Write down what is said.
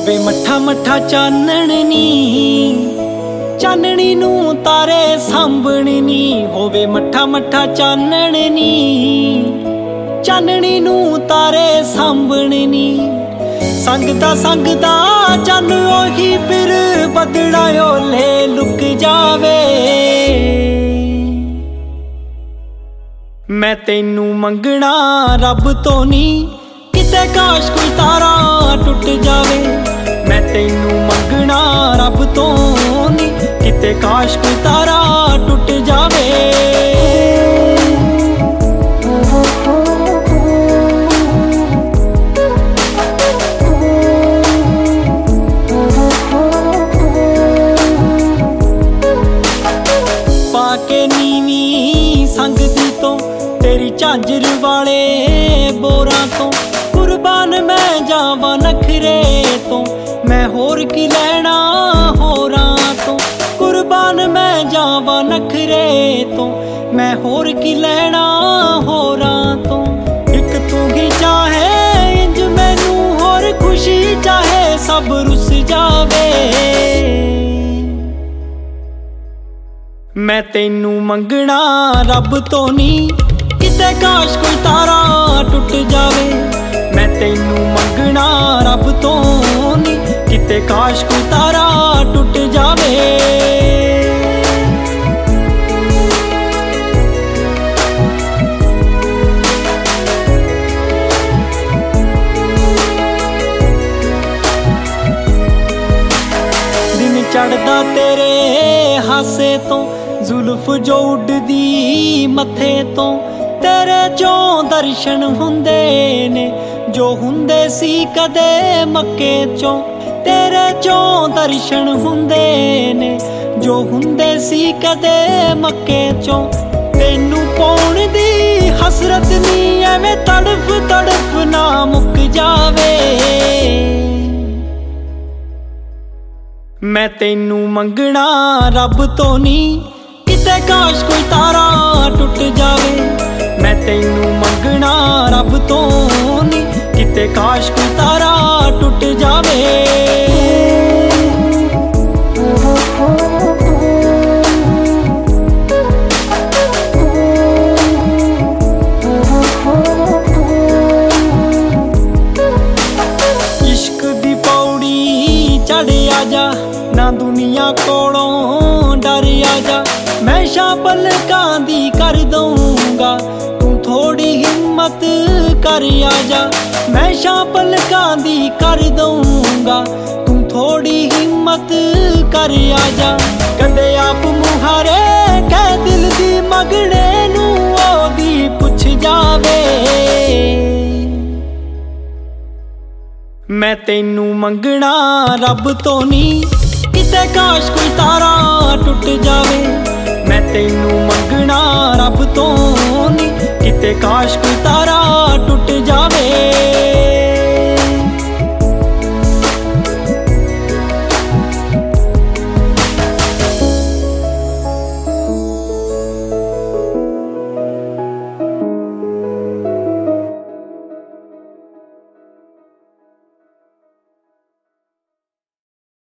ਹੋਵੇ ਮੱਠਾ ਮੱਠਾ ਚਾਨਣ ਨੀ, ਚਾਨਣੀ ਨੂੰ ਤਾਰੇ ਸਾਂਭਣ ਨੀ। ਹੋਵੇ ਮੱਠਾ ਮੱਠਾ ਚਾਨਣ ਨੀ, ਚਾਨਣੀ ਨੂੰ ਤਾਰੇ ਸਾਂਭਣ ਨੀ। ਸੰਗਦਾ ਸੰਗਦਾ ਚੰਨ ਉਹੀ ਫਿਰ ਬੱਦਲਾਂ ਓਲੇ ਲੁਕ ਜਾਵੇ। ਮੈਂ ਤੈਨੂੰ ਮੰਗਣਾ ਰੱਬ ਤੋਂ ਨੀ, ਕਿਤੇ ਕਾਸ਼ ਕੋਈ ਤਾਰਾ ਟੁੱਟ ਜਾਵੇ। ਮੈਂ ਤੈਨੂੰ ਮੰਗਣਾ ਰੱਬ ਤੋਂ ਨੀ, ਕਿਤੇ ਕਾਸ਼ ਕੋਈ ਤਾਰਾ ਟੁੱਟ ਜਾਵੇ। ਪਾ ਕੇ ਨੀਵੀਂ ਸੰਗਦੀ ਤੋਂ ਤੇਰੀ ਝਾਂਜਰ ਵਾਲੇ ਬੋਰਾਂ ਤੋਂ, ਕੁਰਬਾਨ ਮੈਂ ਜਾਵਾਂ ਨਖਰੇ ਤੋਂ। ਮੈਂ ਹੋਰ ਕੀ ਲੈਣਾ ਹੋਰਾਂ ਤੋਂ, ਕੁਰਬਾਨ ਮੈਂ ਜਾਵਾਂ ਨਖਰੇ ਤੋਂ। ਮੈਂ ਹੋਰ ਕੀ ਲੈਣਾ ਹੋਰਾਂ ਤੋਂ। ਇੱਕ ਤੂੰ ਹੀ ਚਾਹੇ ਇੰਜ ਮੈਨੂੰ, ਹੋਰ ਖੁਸ਼ੀ ਚਾਹੇ ਸਭ ਰੁੱਸ ਜਾਵੇ। ਮੈਂ ਤੈਨੂੰ ਮੰਗਣਾ ਰੱਬ ਤੋਂ ਨੀ, ਕਿਤੇ ਕਾਸ਼ ਕੋਈ ਤਾਰਾ ਟੁੱਟ ਜਾਵੇ। ਮੈਂ ਤੈਨੂੰ ਮੰਗਣਾ ਰੱਬ ਤੋਂ ਨੀ, ਕਿਤੇ ਕਾਸ਼ ਕੋਈ ਤਾਰਾ ਟੁੱਟ ਜਾਵੇ। ਦਿਨ ਚੜ੍ਹਦਾ ਤੇਰੇ ਹਾਸੇ ਤੋਂ, ਜ਼ੁਲਫ ਜੋ ਉੱਡਦੀ ਮੱਥੇ ਤੋਂ। ਤੇਰੇ ਚੋਂ ਦਰਸ਼ਨ ਹੁੰਦੇ ਨੇ ਜੋ ਹੁੰਦੇ ਸੀ ਕਦੇ ਮੱਕੇ ਚੋਂ। ਤੇਰੇ ਚੋਂ ਦਰਸ਼ਨ ਹੁੰਦੇ ਨੇ ਜੋ ਹੁੰਦੇ ਸੀ ਕਦੇ ਮੱਕੇ ਚੋਂ। ਤੈਨੂੰ ਪਾਉਣ ਦੀ ਹਸਰਤ ਨੀ, ਐਵੇਂ ਤੜਫ ਤੜਫ ਨਾ ਮੁੱਕ ਜਾਵੇ। ਮੈਂ ਤੈਨੂੰ ਮੰਗਣਾ ਰੱਬ ਤੋਂ ਨੀ, ਕਿਤੇ ਕਾਸ਼ ਕੋਈ ਤਾਰਾ ਟੁੱਟ ਜਾਵੇ। ਮੈਂ ਤੈਨੂੰ ਮੰਗਣਾ ਰੱਬ ਤੋਂ ਨੀ, ਕਿਤੇ ਕਾਸ਼ ਕੋਈ ਤਾਰਾ ਟੁੱਟ ਜਾਵੇ। ਇਸ਼ਕ ਦੀ ਪੌੜੀ ਚੜ੍ਹ ਆ ਜਾ, ਨਾ ਦੁਨੀਆ ਕੋਲੋਂ ਡਰ ਆ ਜਾ। ਮੈਂ ਸ਼ਾਂ ਪਲਕਾਂ ਦੀ ਕਰ ਦਊਂਗਾ, ਤੂੰ ਥੋੜੀ ਹਿੰਮਤ ਕਰ ਆ ਜਾ। ਮੈਂ ਸ਼ਾਂ ਪਲਕਾਂ ਦੀ ਕਰ ਦਊਂਗਾ, ਤੂੰ ਥੋੜੀ ਹਿੰਮਤ ਕਰ ਆ ਜਾ। ਕਦੇ ਆਪ ਮੁਹਾਰੇ ਕਹਿ ਦਿਲ ਦੀ ਮੰਗਣੇ ਨੂੰ, ਉਹਦੀ ਪੁੱਛ ਜਾਵੇ। ਮੈਂ ਤੈਨੂੰ ਮੰਗਣਾ ਰੱਬ ਤੋਂ ਨੀ, ਕਿਤੇ ਕਾਸ਼ ਕੋਈ ਤਾਰਾ ਟੁੱਟ ਜਾਵੇ। ਮੈਂ ਤੈਨੂੰ ਮੰਗਣਾ ਰੱਬ ਤੋਂ ਨੀ, ਕਿਤੇ ਕਾਸ਼ ਕੋਈ ਤਾਰਾ